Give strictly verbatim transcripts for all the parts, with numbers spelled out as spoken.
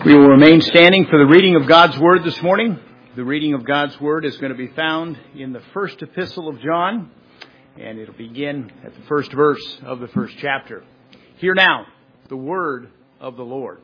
We will remain standing for the reading of God's Word this morning. The reading of God's Word is going to be found in the first epistle of John, and it'll begin at the first verse of the first chapter. Hear now the Word of the Lord.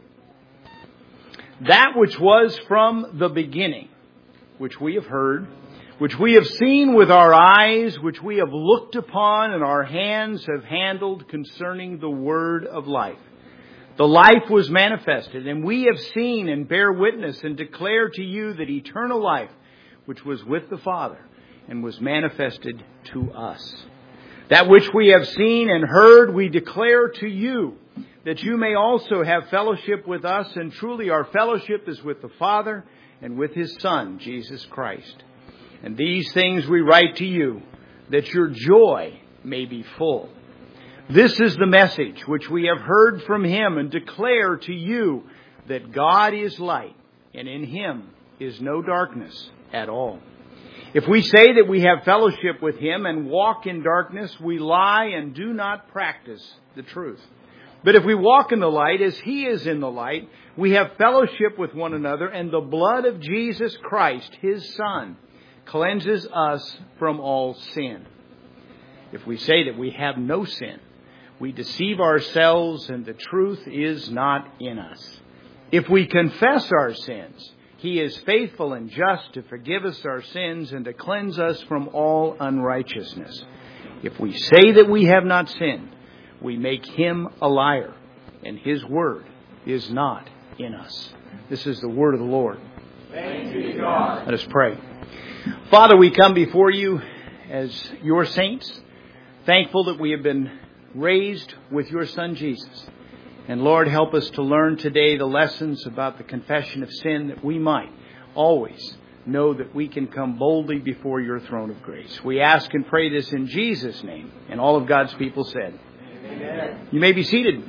That which was from the beginning, which we have heard, which we have seen with our eyes, which we have looked upon and our hands have handled concerning the Word of life. The life was manifested, and we have seen and bear witness and declare to you that eternal life, which was with the Father and was manifested to us. That which we have seen and heard, we declare to you, that you may also have fellowship with us, and truly our fellowship is with the Father and with His Son, Jesus Christ. And these things we write to you, that your joy may be full. This is the message which we have heard from Him and declare to you, that God is light, and in Him is no darkness at all. If we say that we have fellowship with Him and walk in darkness, we lie and do not practice the truth. But if we walk in the light as He is in the light, we have fellowship with one another, and the blood of Jesus Christ, His Son, cleanses us from all sin. If we say that we have no sin, we deceive ourselves, and the truth is not in us. If we confess our sins, He is faithful and just to forgive us our sins and to cleanse us from all unrighteousness. If we say that we have not sinned, we make Him a liar, and His word is not in us. This is the word of the Lord. Thanks be to God. Let us pray. Father, we come before you as your saints, thankful that we have been raised with your Son Jesus. And Lord, help us to learn today the lessons about the confession of sin, that we might always know that we can come boldly before your throne of grace. We ask and pray this in Jesus' name. And all of God's people said, Amen. You may be seated.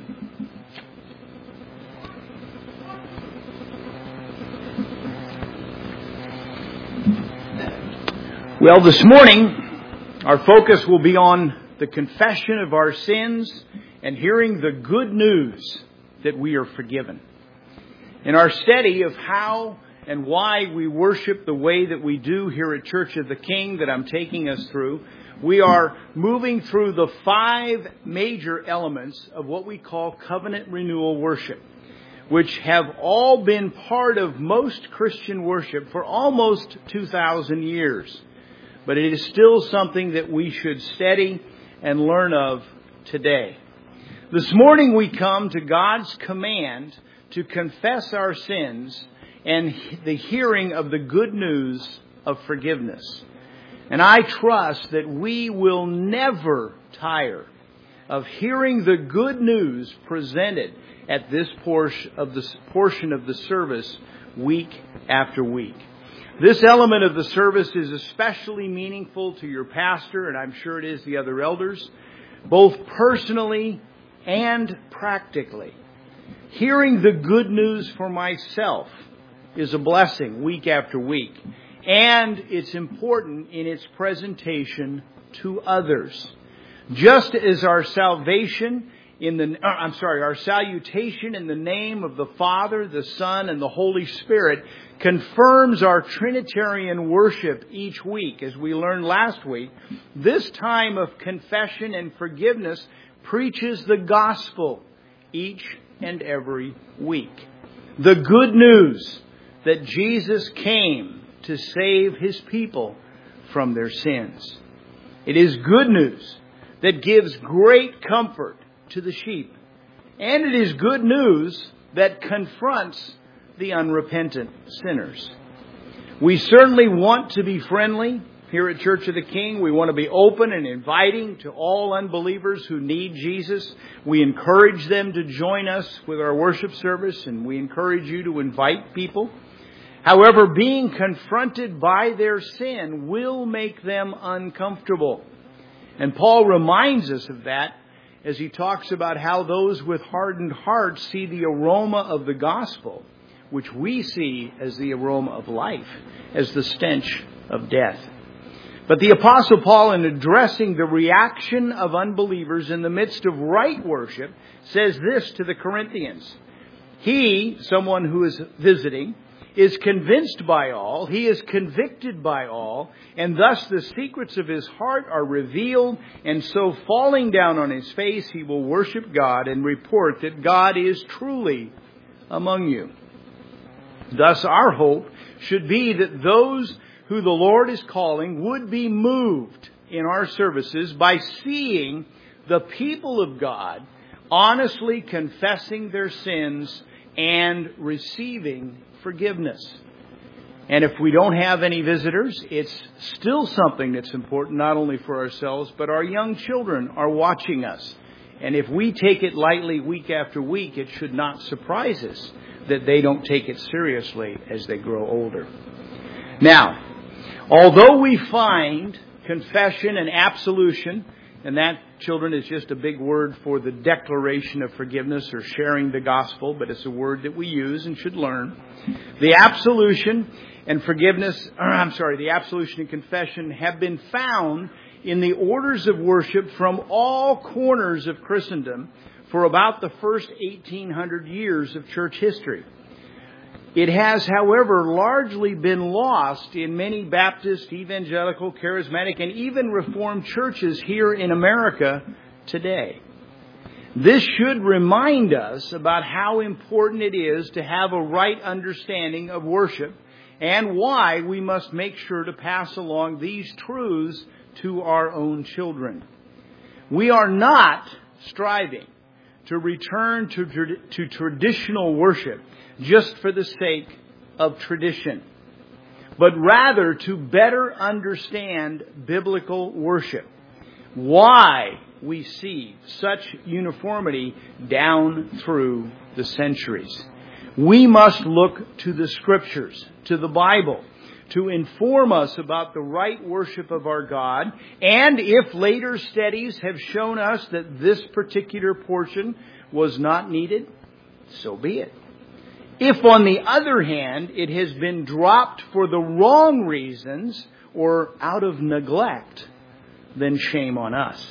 Well, this morning, our focus will be on the confession of our sins and hearing the good news that we are forgiven. In our study of how and why we worship the way that we do here at Church of the King that I'm taking us through, we are moving through the five major elements of what we call covenant renewal worship, which have all been part of most Christian worship for almost two thousand years. But it is still something that we should study and learn of today. This morning we come to God's command to confess our sins and the hearing of the good news of forgiveness. And I trust that we will never tire of hearing the good news presented at this portion of the portion of the service week after week. This element of the service is especially meaningful to your pastor, and I'm sure it is the other elders, both personally and practically. Hearing the good news for myself is a blessing week after week, and it's important in its presentation to others. Just as our salvation in the, I'm sorry, our salutation in the name of the Father, the Son, and the Holy Spirit confirms our Trinitarian worship each week. As we learned last week, this time of confession and forgiveness preaches the gospel each and every week. The good news that Jesus came to save His people from their sins. It is good news that gives great comfort to the sheep. And it is good news that confronts the unrepentant sinners. We certainly want to be friendly here at Church of the King. We want to be open and inviting to all unbelievers who need Jesus. We encourage them to join us with our worship service, and we encourage you to invite people. However, being confronted by their sin will make them uncomfortable. And Paul reminds us of that as he talks about how those with hardened hearts see the aroma of the gospel, which we see as the aroma of life, as the stench of death. But the Apostle Paul, in addressing the reaction of unbelievers in the midst of right worship, says this to the Corinthians: He, someone who is visiting, is convinced by all, he is convicted by all, and thus the secrets of his heart are revealed, and so falling down on his face, he will worship God and report that God is truly among you. Thus our hope should be that those who the Lord is calling would be moved in our services by seeing the people of God honestly confessing their sins and receiving forgiveness. And if we don't have any visitors, it's still something that's important, not only for ourselves, but our young children are watching us. And if we take it lightly week after week, it should not surprise us that they don't take it seriously as they grow older. Now, although we find confession and absolution, and that, children, is just a big word for the declaration of forgiveness or sharing the gospel, but it's a word that we use and should learn. The absolution and forgiveness, or I'm sorry, the absolution and confession have been found in the orders of worship from all corners of Christendom for about the first eighteen hundred years of church history. It has, however, largely been lost in many Baptist, evangelical, charismatic, and even Reformed churches here in America today. This should remind us about how important it is to have a right understanding of worship and why we must make sure to pass along these truths to our own children. We are not striving to return to, to traditional worship just for the sake of tradition, but rather to better understand biblical worship. Why we see such uniformity down through the centuries. We must look to the Scriptures, to the Bible, to inform us about the right worship of our God. And if later studies have shown us that this particular portion was not needed, so be it. If, on the other hand, it has been dropped for the wrong reasons or out of neglect, then shame on us.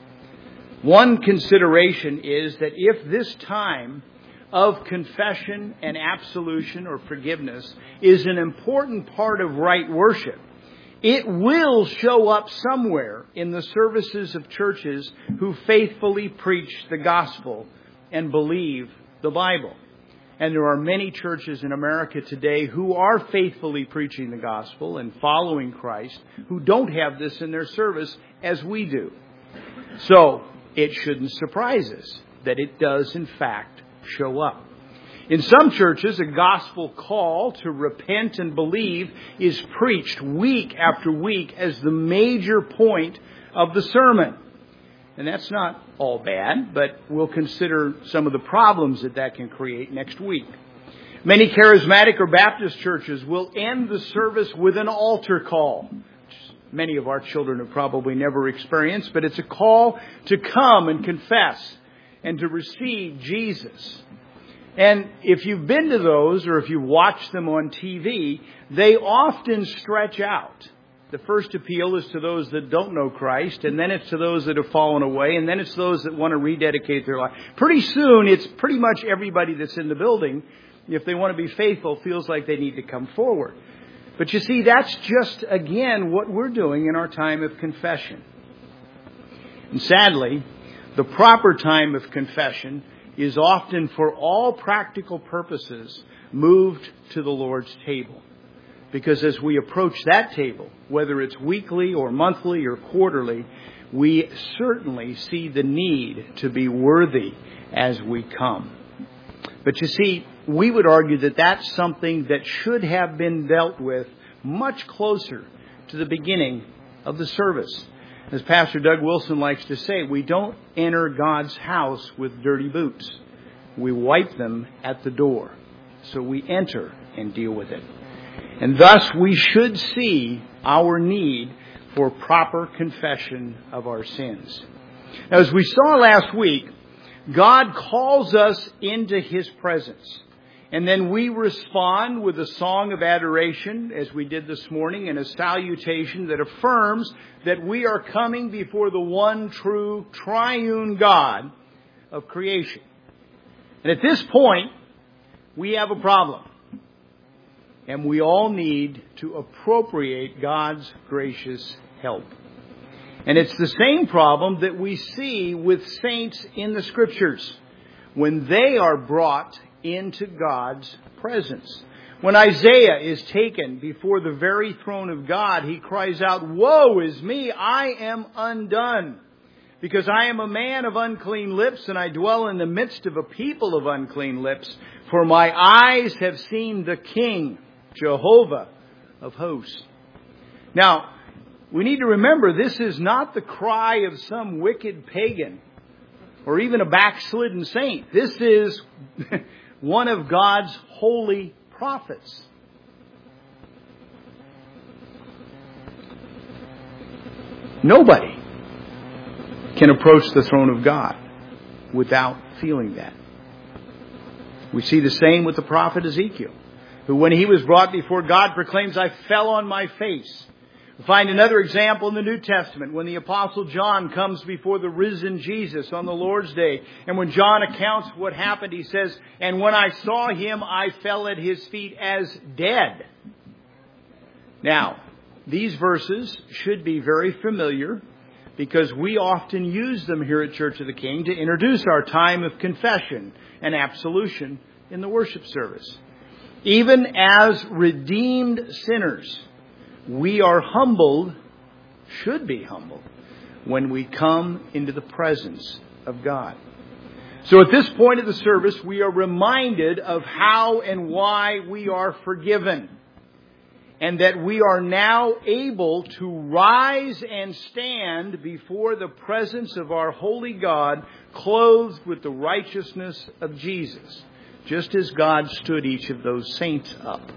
One consideration is that if this time of confession and absolution or forgiveness is an important part of right worship, it will show up somewhere in the services of churches who faithfully preach the gospel and believe the Bible. And there are many churches in America today who are faithfully preaching the gospel and following Christ who don't have this in their service as we do. So it shouldn't surprise us that it does in fact show up. In some churches, a gospel call to repent and believe is preached week after week as the major point of the sermon. And that's not all bad, but we'll consider some of the problems that that can create next week. Many charismatic or Baptist churches will end the service with an altar call, which many of our children have probably never experienced, but it's a call to come and confess and to receive Jesus. And if you've been to those or if you watch them on T V, they often stretch out. The first appeal is to those that don't know Christ, and then it's to those that have fallen away, and then it's those that want to rededicate their life. Pretty soon, it's pretty much everybody that's in the building, if they want to be faithful, feels like they need to come forward. But you see, that's just, again, what we're doing in our time of confession. And sadly, the proper time of confession is often, for all practical purposes, moved to the Lord's table. Because as we approach that table, whether it's weekly or monthly or quarterly, we certainly see the need to be worthy as we come. But you see, we would argue that that's something that should have been dealt with much closer to the beginning of the service. As Pastor Doug Wilson likes to say, we don't enter God's house with dirty boots. We wipe them at the door. So we enter and deal with it. And thus we should see our need for proper confession of our sins. Now, as we saw last week, God calls us into His presence. And then we respond with a song of adoration, as we did this morning, and a salutation that affirms that we are coming before the one true triune God of creation. And at this point, we have a problem. And we all need to appropriate God's gracious help. And it's the same problem that we see with saints in the Scriptures when they are brought into God's presence. When Isaiah is taken before the very throne of God, he cries out, "Woe is me, I am undone, because I am a man of unclean lips, and I dwell in the midst of a people of unclean lips. For my eyes have seen the King, Jehovah of hosts." Now, we need to remember this is not the cry of some wicked pagan or even a backslidden saint. This is one of God's holy prophets. Nobody can approach the throne of God without feeling that. We see the same with the prophet Ezekiel, who when he was brought before God proclaims, "I fell on my face." We find another example in the New Testament when the Apostle John comes before the risen Jesus on the Lord's Day. And when John accounts what happened, he says, "And when I saw him, I fell at his feet as dead." Now, these verses should be very familiar because we often use them here at Church of the King to introduce our time of confession and absolution in the worship service. Even as redeemed sinners, we are humbled, should be humbled, when we come into the presence of God. So at this point of the service, we are reminded of how and why we are forgiven. And that we are now able to rise and stand before the presence of our holy God, clothed with the righteousness of Jesus, just as God stood each of those saints up.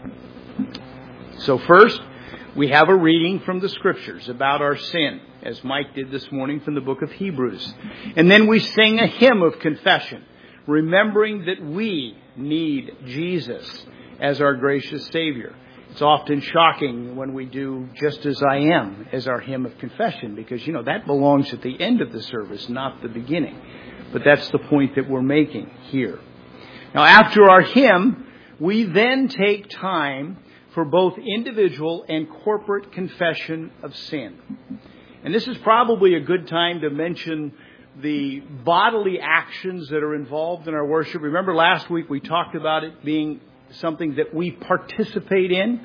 So first, we have a reading from the Scriptures about our sin, as Mike did this morning from the book of Hebrews. And then we sing a hymn of confession, remembering that we need Jesus as our gracious Savior. It's often shocking when we do "Just as I Am" as our hymn of confession, because, you know, that belongs at the end of the service, not the beginning. But that's the point that we're making here. Now, after our hymn, we then take time for both individual and corporate confession of sin. And this is probably a good time to mention the bodily actions that are involved in our worship. Remember last week we talked about it being something that we participate in.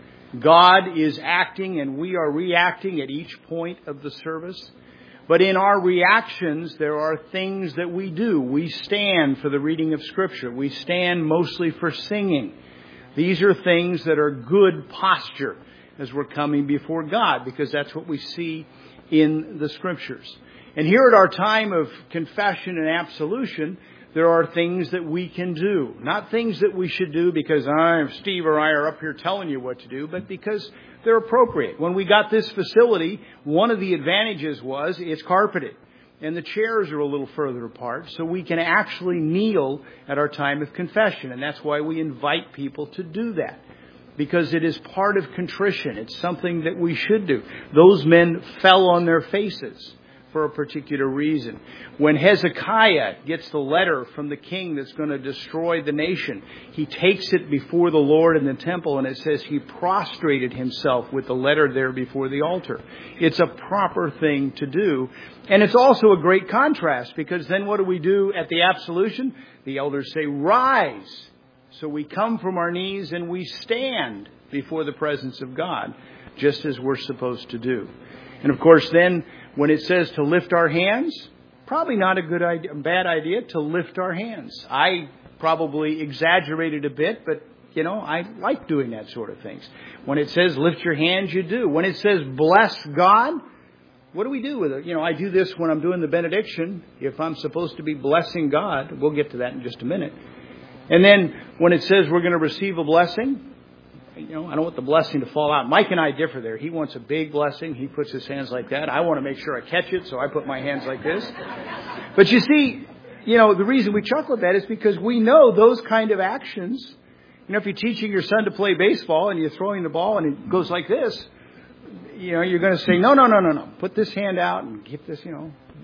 God is acting and we are reacting at each point of the service. But in our reactions, there are things that we do. We stand for the reading of Scripture. We stand mostly for singing. These are things that are good posture as we're coming before God, because that's what we see in the Scriptures. And here at our time of confession and absolution, there are things that we can do. Not things that we should do because I, Steve or I are up here telling you what to do, but because they're appropriate. When we got this facility, one of the advantages was it's carpeted. And the chairs are a little further apart, so we can actually kneel at our time of confession. And that's why we invite people to do that, because it is part of contrition. It's something that we should do. Those men fell on their faces for a particular reason. When Hezekiah gets the letter from the king that's going to destroy the nation, he takes it before the Lord in the temple, and it says he prostrated himself with the letter there before the altar. It's a proper thing to do. And it's also a great contrast, because then what do we do at the absolution? The elders say, "Rise." So we come from our knees and we stand before the presence of God, just as we're supposed to do. And of course, then when it says to lift our hands, probably not a good idea, a bad idea to lift our hands. I probably exaggerated a bit, but you know, I like doing that sort of things. When it says lift your hands, you do. When it says bless God, what do we do with it? You know, I do this when I'm doing the benediction. If I'm supposed to be blessing God, we'll get to that in just a minute. And then when it says we're going to receive a blessing, you know, I don't want the blessing to fall out. Mike and I differ there. He wants a big blessing. He puts his hands like that. I want to make sure I catch it, so I put my hands like this. But you see, you know, the reason we chuckle at that is because we know those kind of actions. You know, if you're teaching your son to play baseball and you're throwing the ball and it goes like this, you know, you're going to say, no, no, no, no, no. Put this hand out and keep this, you know.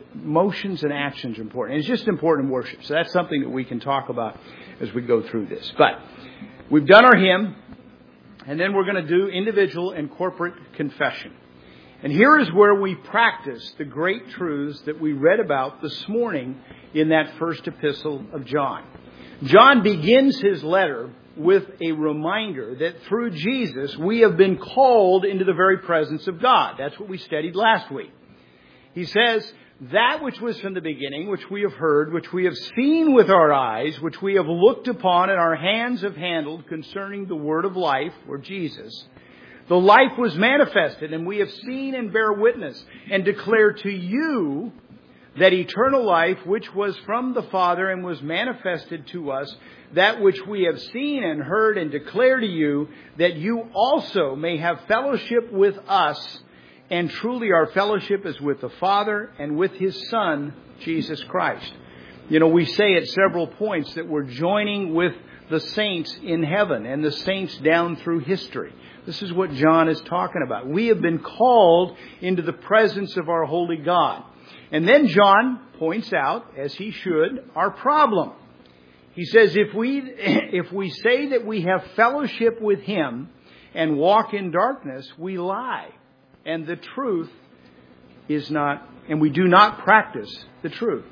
motions and actions are important. And it's just important in worship. So that's something that we can talk about as we go through this. But we've done our hymn, and then we're going to do individual and corporate confession. And here is where we practice the great truths that we read about this morning in that first epistle of John. John begins his letter with a reminder that through Jesus we have been called into the very presence of God. That's what we studied last week. He says, that which was from the beginning, which we have heard, which we have seen with our eyes, which we have looked upon and our hands have handled concerning the word of life, or Jesus. The life was manifested, and we have seen and bear witness and declare to you that eternal life which was from the Father and was manifested to us, that which we have seen and heard and declare to you, that you also may have fellowship with us. And truly our fellowship is with the Father and with His Son, Jesus Christ. You know, we say at several points that we're joining with the saints in heaven and the saints down through history. This is what John is talking about. We have been called into the presence of our holy God. And then John points out, as he should, our problem. He says, if we, if we say that we have fellowship with Him and walk in darkness, we lie. And the truth is not, and we do not practice the truth.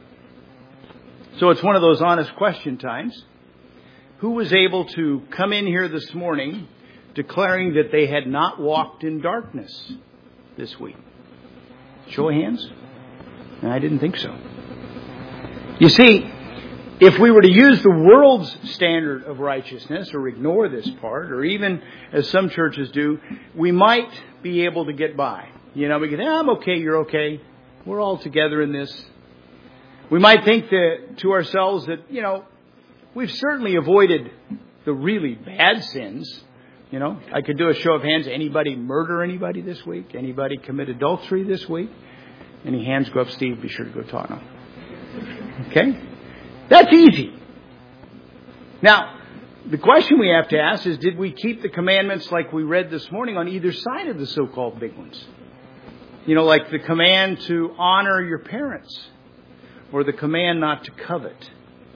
So it's one of those honest question times. Who was able to come in here this morning declaring that they had not walked in darkness this week? Show of hands? No, I didn't think so. You see, if we were to use the world's standard of righteousness or ignore this part, or even as some churches do, we might be able to get by. You know, we can, I'm okay, you're okay. We're all together in this. We might think that, to ourselves that, you know, we've certainly avoided the really bad sins. You know, I could do a show of hands. Anybody murder anybody this week? Anybody commit adultery this week? Any hands go up? Steve, be sure to go talk now. Okay? That's easy. Now, the question we have to ask is, did we keep the commandments like we read this morning on either side of the so-called big ones? You know, like the command to honor your parents or the command not to covet.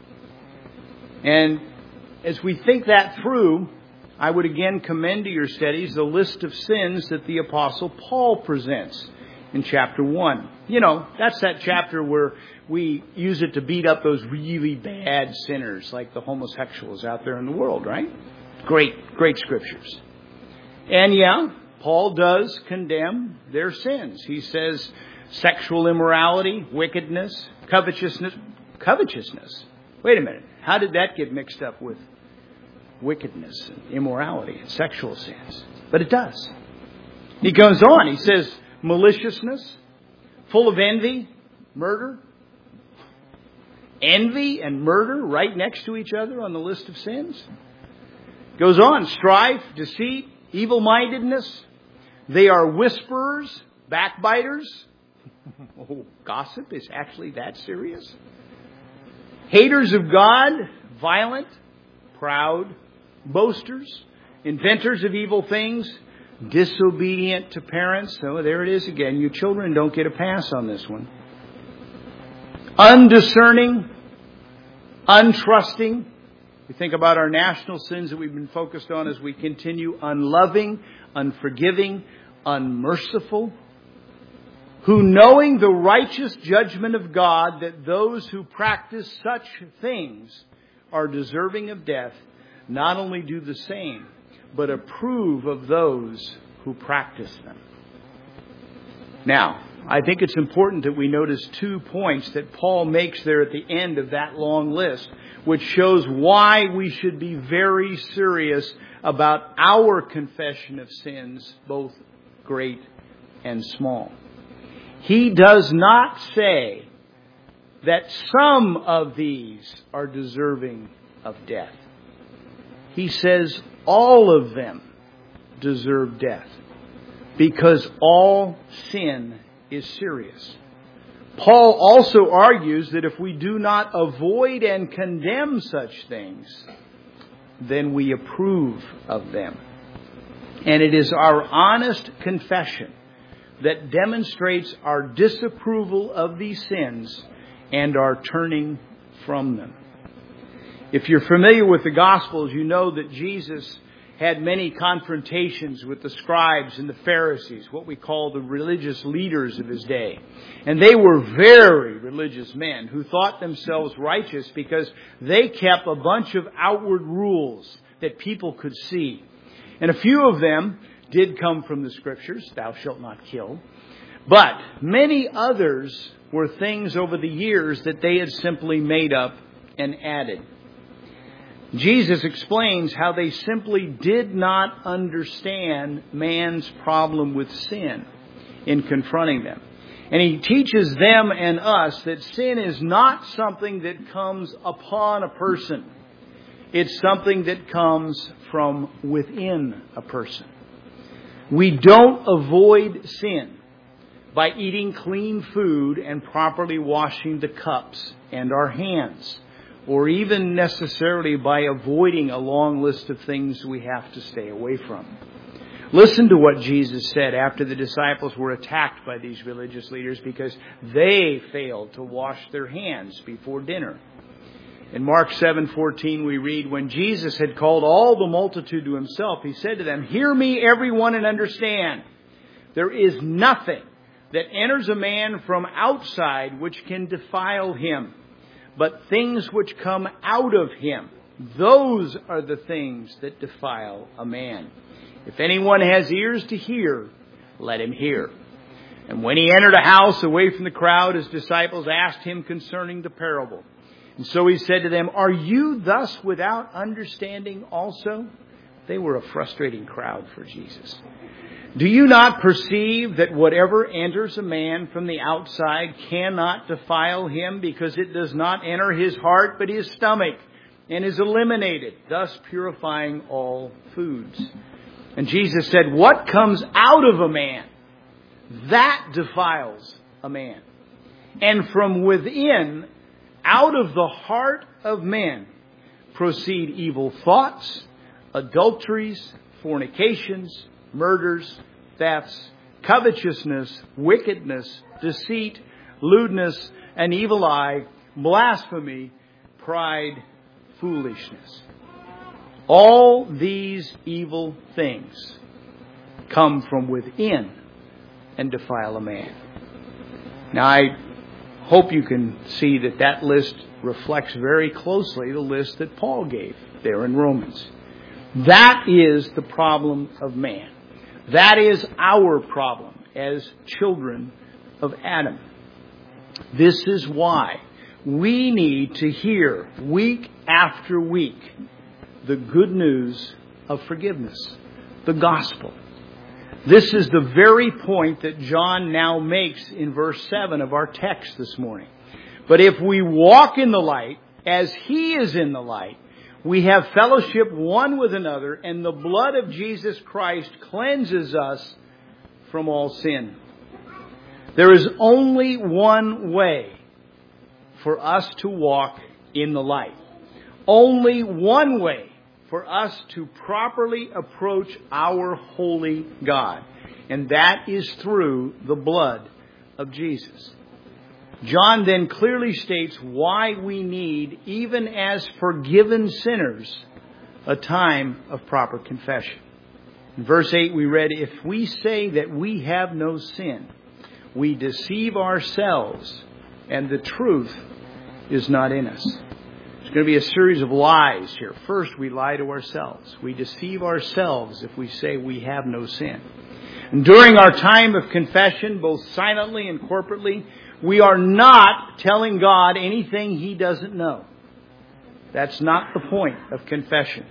And as we think that through, I would again commend to your studies the list of sins that the Apostle Paul presents in chapter one. You know, that's that chapter where we use it to beat up those really bad sinners like the homosexuals out there in the world, right? Great, great scriptures. And yeah, Paul does condemn their sins. He says sexual immorality, wickedness, covetousness. Covetousness. Wait a minute. How did that get mixed up with wickedness and immorality and sexual sins? But it does. He goes on. He says maliciousness, full of envy, murder. Envy and murder right next to each other on the list of sins. Goes on. Strife, deceit, evil-mindedness. They are whisperers, backbiters. Oh, gossip is actually that serious. Haters of God, violent, proud, boasters, inventors of evil things, disobedient to parents. So there it is again. You children don't get a pass on this one. Undiscerning, untrusting. We think about our national sins that we've been focused on as we continue. Unloving, unforgiving, unmerciful. Who, knowing the righteous judgment of God, that those who practice such things are deserving of death, not only do the same, but approve of those who practice them. Now, I think it's important that we notice two points that Paul makes there at the end of that long list, which shows why we should be very serious about our confession of sins, both great and small. He does not say that some of these are deserving of death. He says all of them deserve death because all sin is serious. Paul also argues that if we do not avoid and condemn such things, then we approve of them. And it is our honest confession that demonstrates our disapproval of these sins and our turning from them. If you're familiar with the Gospels, you know that Jesus had many confrontations with the scribes and the Pharisees, what we call the religious leaders of his day. And they were very religious men who thought themselves righteous because they kept a bunch of outward rules that people could see. And a few of them did come from the Scriptures, thou shalt not kill. But many others were things over the years that they had simply made up and added. Jesus explains how they simply did not understand man's problem with sin in confronting them. And he teaches them and us that sin is not something that comes upon a person. It's something that comes from within a person. We don't avoid sin by eating clean food and properly washing the cups and our hands, or even necessarily by avoiding a long list of things we have to stay away from. Listen to what Jesus said after the disciples were attacked by these religious leaders because they failed to wash their hands before dinner. In Mark seven fourteen we read, when Jesus had called all the multitude to himself, he said to them, hear me everyone and understand. There is nothing that enters a man from outside which can defile him, but things which come out of him, those are the things that defile a man. If anyone has ears to hear, let him hear. And when he entered a house away from the crowd, his disciples asked him concerning the parable. And so he said to them, are you thus without understanding also? They were a frustrating crowd for Jesus. Do you not perceive that whatever enters a man from the outside cannot defile him, because it does not enter his heart but his stomach, and is eliminated, thus purifying all foods? And Jesus said, what comes out of a man, that defiles a man. And from within, out of the heart of men, proceed evil thoughts, adulteries, fornications, murders, thefts, covetousness, wickedness, deceit, lewdness, an evil eye, blasphemy, pride, foolishness. All these evil things come from within and defile a man. Now, I hope you can see that that list reflects very closely the list that Paul gave there in Romans. That is the problem of man. That is our problem as children of Adam. This is why we need to hear week after week the good news of forgiveness, the gospel. This is the very point that John now makes in verse seven of our text this morning. But if we walk in the light as he is in the light, we have fellowship one with another, and the blood of Jesus Christ cleanses us from all sin. There is only one way for us to walk in the light. Only one way for us to properly approach our holy God. And that is through the blood of Jesus. John then clearly states why we need, even as forgiven sinners, a time of proper confession. In verse eight we read, if we say that we have no sin, we deceive ourselves, and the truth is not in us. There's going to be a series of lies here. First, we lie to ourselves. We deceive ourselves if we say we have no sin. And during our time of confession, both silently and corporately, we are not telling God anything He doesn't know. That's not the point of confession.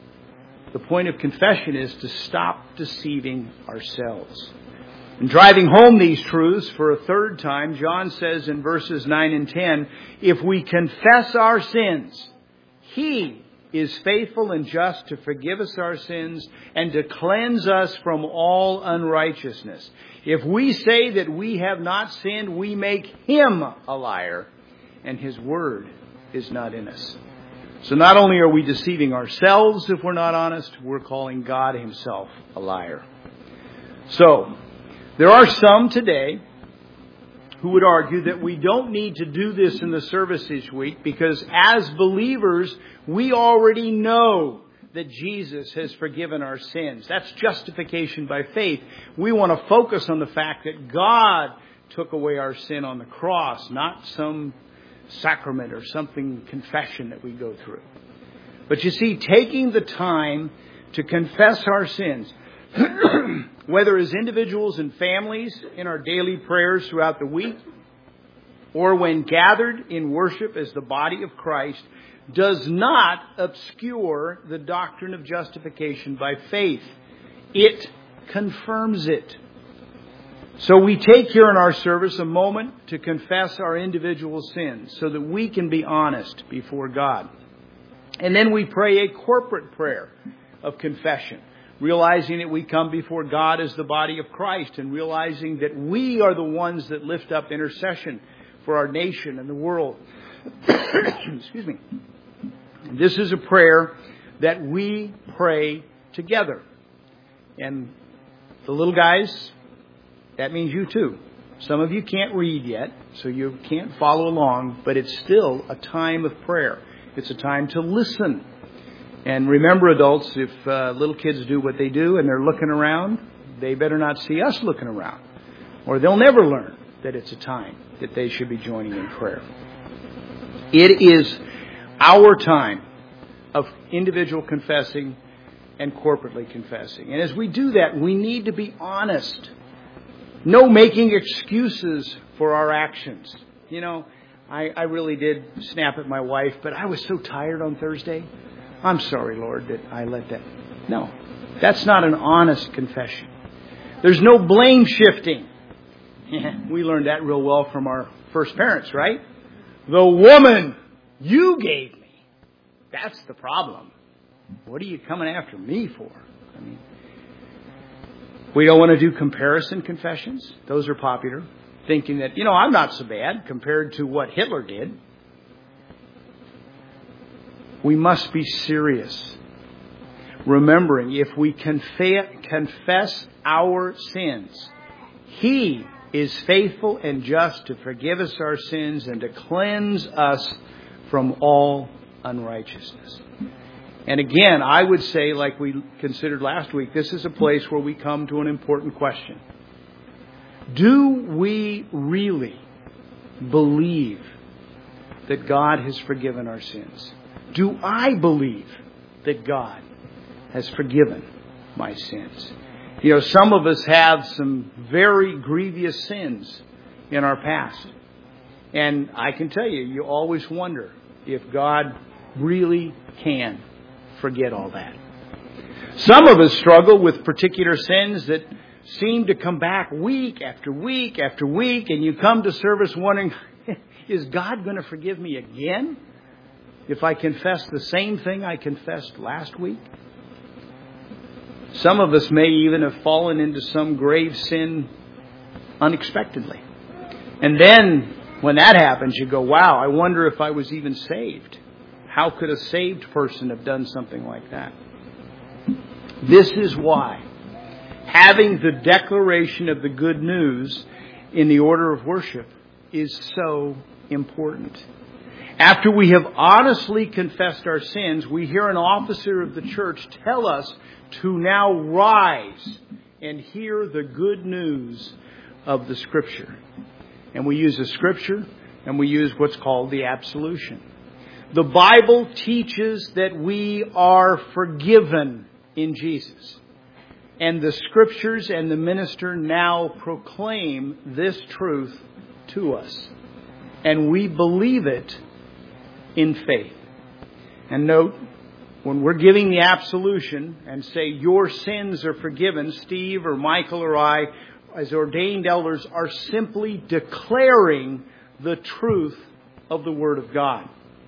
The point of confession is to stop deceiving ourselves. In driving home these truths for a third time, John says in verses nine and ten, if we confess our sins, He is faithful and just to forgive us our sins and to cleanse us from all unrighteousness. If we say that we have not sinned, we make Him a liar, and His word is not in us. So not only are we deceiving ourselves if we're not honest, we're calling God Himself a liar. So, There are some today who would argue that we don't need to do this in the service each week because as believers, we already know that Jesus has forgiven our sins. That's justification by faith. We want to focus on the fact that God took away our sin on the cross, not some sacrament or something, confession that we go through. But you see, taking the time to confess our sins, whether as individuals and families in our daily prayers throughout the week, or when gathered in worship as the body of Christ, does not obscure the doctrine of justification by faith. It confirms it. So we take here in our service a moment to confess our individual sins so that we can be honest before God. And then we pray a corporate prayer of confession, realizing that we come before God as the body of Christ and realizing that we are the ones that lift up intercession for our nation and the world. Excuse me. This is a prayer that we pray together. And the little guys, that means you too. Some of you can't read yet, so you can't follow along, but it's still a time of prayer. It's a time to listen. And remember, adults, if uh, little kids do what they do and they're looking around, they better not see us looking around, or they'll never learn that it's a time that they should be joining in prayer. It is our time of individual confessing and corporately confessing. And as we do that, we need to be honest. No making excuses for our actions. You know, I, I really did snap at my wife, but I was so tired on Thursday. I'm sorry, Lord, that I let that. No, that's not an honest confession. There's no blame shifting. We learned that real well from our first parents, right? The woman you gave me. That's the problem. What are you coming after me for? I mean, we don't want to do comparison confessions. Those are popular. Thinking that, you know, I'm not so bad compared to what Hitler did. We must be serious. Remembering, if we confe- confess our sins, He is faithful and just to forgive us our sins and to cleanse us from all unrighteousness. And again, I would say, like we considered last week, this is a place where we come to an important question. Do we really believe that God has forgiven our sins? Do I believe that God has forgiven my sins? You know, some of us have some very grievous sins in our past. And I can tell you, you always wonder if God really can forget all that. Some of us struggle with particular sins that seem to come back week after week after week, and you come to service wondering, is God going to forgive me again if I confess the same thing I confessed last week? Some of us may even have fallen into some grave sin unexpectedly. And then when that happens, you go, wow, I wonder if I was even saved. How could a saved person have done something like that? This is why having the declaration of the good news in the order of worship is so important. After we have honestly confessed our sins, we hear an officer of the church tell us to now rise and hear the good news of the Scripture. And we use the Scripture and we use what's called the absolution. The Bible teaches that we are forgiven in Jesus. And the Scriptures and the minister now proclaim this truth to us. And we believe it in faith. And note, when we're giving the absolution and say your sins are forgiven, Steve or Michael or I, as ordained elders, are simply declaring the truth of the Word of God.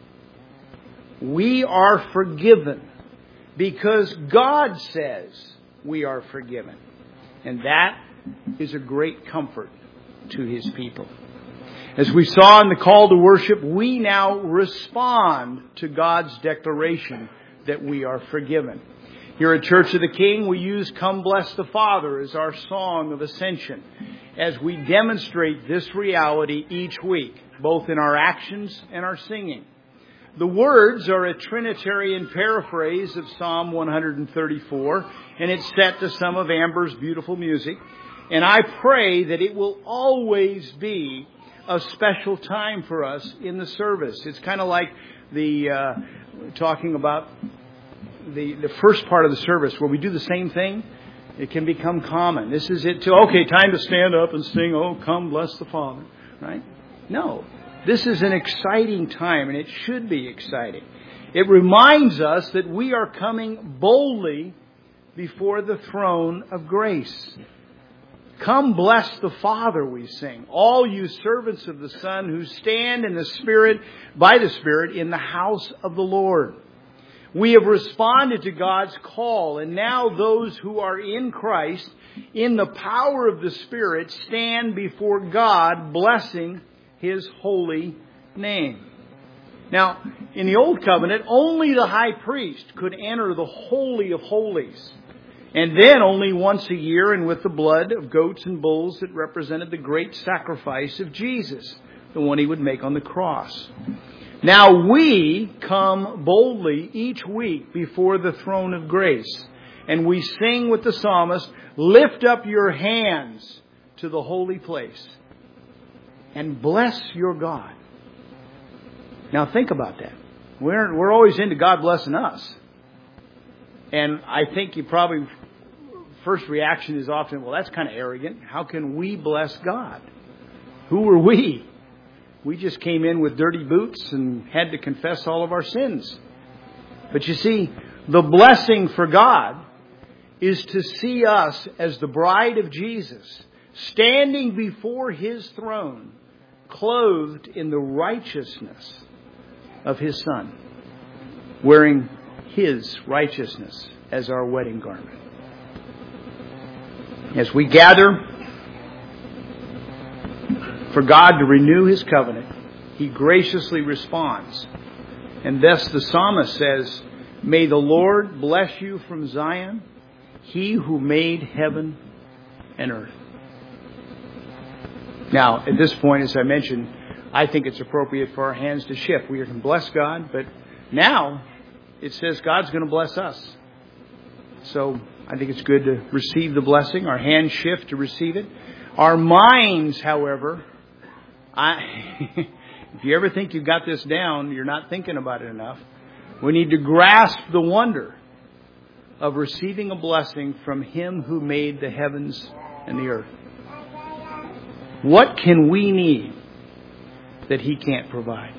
We are forgiven because God says we are forgiven. And that is a great comfort to His people. As we saw in the call to worship, we now respond to God's declaration that we are forgiven. Here at Church of the King, we use Come Bless the Father as our song of ascension as we demonstrate this reality each week, both in our actions and our singing. The words are a Trinitarian paraphrase of Psalm one thirty-four, and it's set to some of Amber's beautiful music. And I pray that it will always be a special time for us in the service. It's kind of like the uh, talking about the the first part of the service where we do the same thing. It can become common. This is it too. Okay, time to stand up and sing, "Oh, come bless the Father." Right? No. This is an exciting time, and it should be exciting. It reminds us that we are coming boldly before the throne of grace. Come bless the Father, we sing. All you servants of the Son who stand in the Spirit, by the Spirit, in the house of the Lord. We have responded to God's call, and now those who are in Christ, in the power of the Spirit, stand before God, blessing His holy name. Now, in the Old Covenant, only the high priest could enter the Holy of Holies. And then only once a year, and with the blood of goats and bulls that represented the great sacrifice of Jesus, the one He would make on the cross. Now we come boldly each week before the throne of grace, and we sing with the psalmist, "Lift up your hands to the holy place and bless your God." Now think about that. We're we're always into God blessing us. And I think you probably, first reaction is often, well, that's kind of arrogant. How can we bless God? Who are we? We just came in with dirty boots and had to confess all of our sins. But you see, the blessing for God is to see us as the bride of Jesus, standing before His throne, clothed in the righteousness of His Son, wearing His righteousness as our wedding garment. As we gather for God to renew His covenant, He graciously responds. And thus the psalmist says, "May the Lord bless you from Zion, He who made heaven and earth." Now, at this point, as I mentioned, I think it's appropriate for our hands to shift. We can bless God, but now it says God's going to bless us. So I think it's good to receive the blessing. Our hands shift to receive it. Our minds, however, I, if you ever think you've got this down, you're not thinking about it enough. We need to grasp the wonder of receiving a blessing from Him who made the heavens and the earth. What can we need that He can't provide?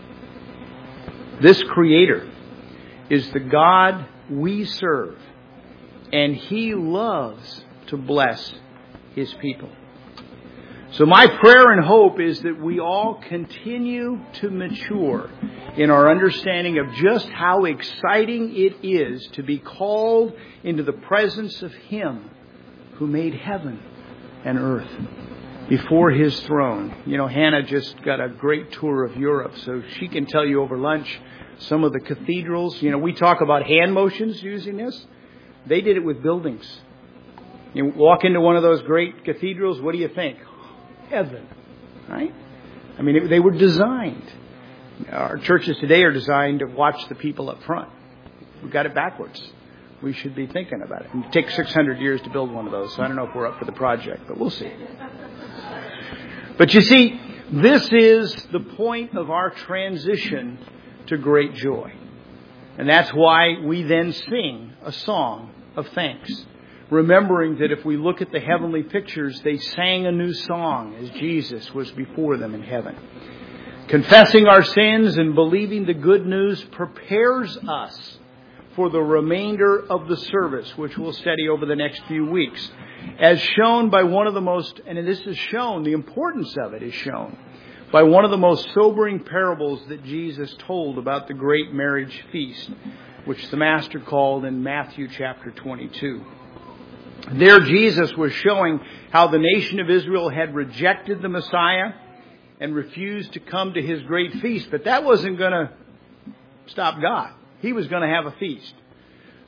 This Creator is the God we serve, and He loves to bless His people. So my prayer and hope is that we all continue to mature in our understanding of just how exciting it is to be called into the presence of Him who made heaven and earth, before His throne. You know, Hannah just got a great tour of Europe, so she can tell you over lunch some of the cathedrals. You know, we talk about hand motions using this. They did it with buildings. You walk into one of those great cathedrals, what do you think? Heaven, right? I mean, it, they were designed. Our churches today are designed to watch the people up front. We've got it backwards. We should be thinking about it. It takes six hundred years to build one of those, so I don't know if we're up for the project, but we'll see. But you see, this is the point of our transition to great joy. And that's why we then sing a song of thanks, remembering that if we look at the heavenly pictures, they sang a new song as Jesus was before them in heaven. Confessing our sins and believing the good news prepares us for the remainder of the service, which we'll study over the next few weeks, as shown by one of the most, and this is shown, the importance of it is shown, by one of the most sobering parables that Jesus told about the great marriage feast, which the Master called in Matthew chapter twenty-two. There Jesus was showing how the nation of Israel had rejected the Messiah and refused to come to His great feast. But that wasn't going to stop God. He was going to have a feast.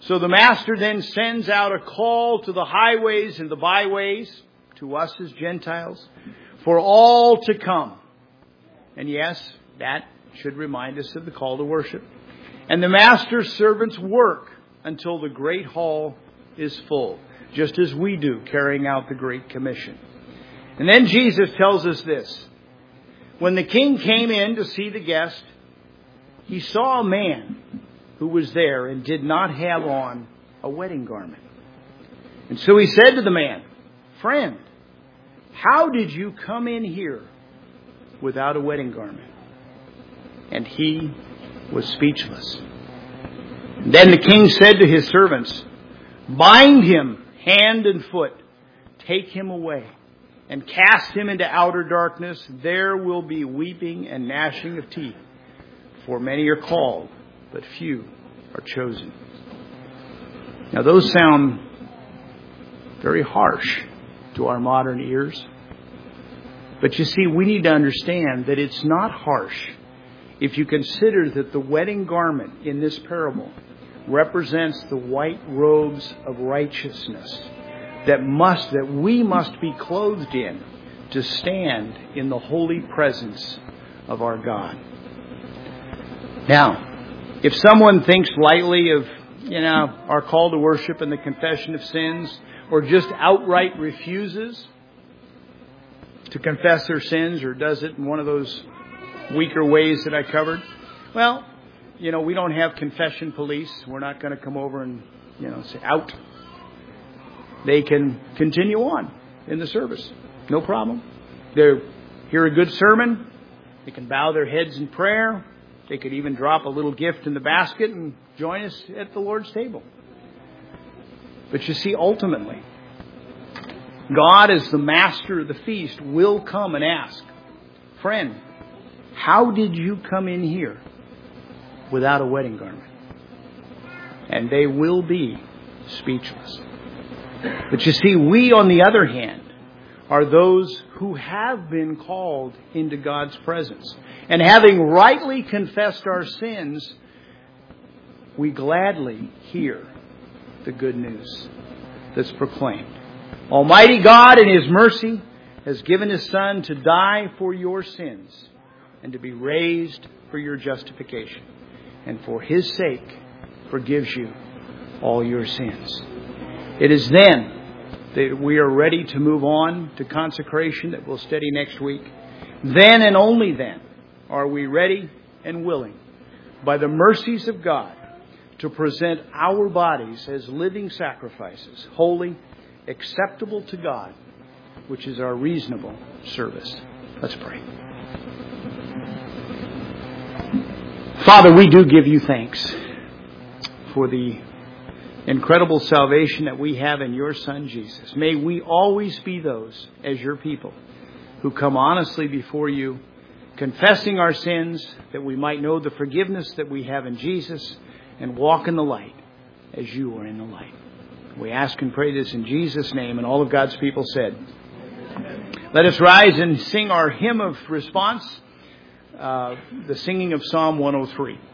So the Master then sends out a call to the highways and the byways, to us as Gentiles, for all to come. And yes, that should remind us of the call to worship. And the Master's servants work until the great hall is full, just as we do, carrying out the Great Commission. And then Jesus tells us this. When the king came in to see the guest, he saw a man who was there and did not have on a wedding garment. And so he said to the man, "Friend, how did you come in here without a wedding garment?" And he was speechless. And then the king said to his servants, "Bind him hand and foot, take him away, and cast him into outer darkness. There will be weeping and gnashing of teeth. For many are called, but few are chosen." Now those sound very harsh to our modern ears. But you see, we need to understand that it's not harsh if you consider that the wedding garment in this parable represents the white robes of righteousness that must, that we must be clothed in to stand in the holy presence of our God. Now, if someone thinks lightly of, you know, our call to worship and the confession of sins, or just outright refuses to confess their sins, or does it in one of those weaker ways that I covered, well, you know, we don't have confession police. We're not going to come over and, you know, say out. They can continue on in the service. No problem. They hear a good sermon. They can bow their heads in prayer. They could even drop a little gift in the basket and join us at the Lord's table. But you see, ultimately, God, as the master of the feast, will come and ask, "Friend, how did you come in here without a wedding garment?" And they will be speechless. But you see, we, on the other hand, are those who have been called into God's presence. And having rightly confessed our sins, we gladly hear the good news that's proclaimed. Almighty God, in His mercy, has given His Son to die for your sins and to be raised for your justification. And for His sake, forgives you all your sins. It is then that we are ready to move on to consecration that we'll study next week. Then and only then are we ready and willing, by the mercies of God, to present our bodies as living sacrifices, holy, acceptable to God, which is our reasonable service. Let's pray. Father, we do give you thanks for the incredible salvation that we have in your Son, Jesus. May we always be those, as your people, who come honestly before you, confessing our sins, that we might know the forgiveness that we have in Jesus, and walk in the light as you are in the light. We ask and pray this in Jesus' name, and all of God's people said. Let us rise and sing our hymn of response, uh, the singing of Psalm one oh three.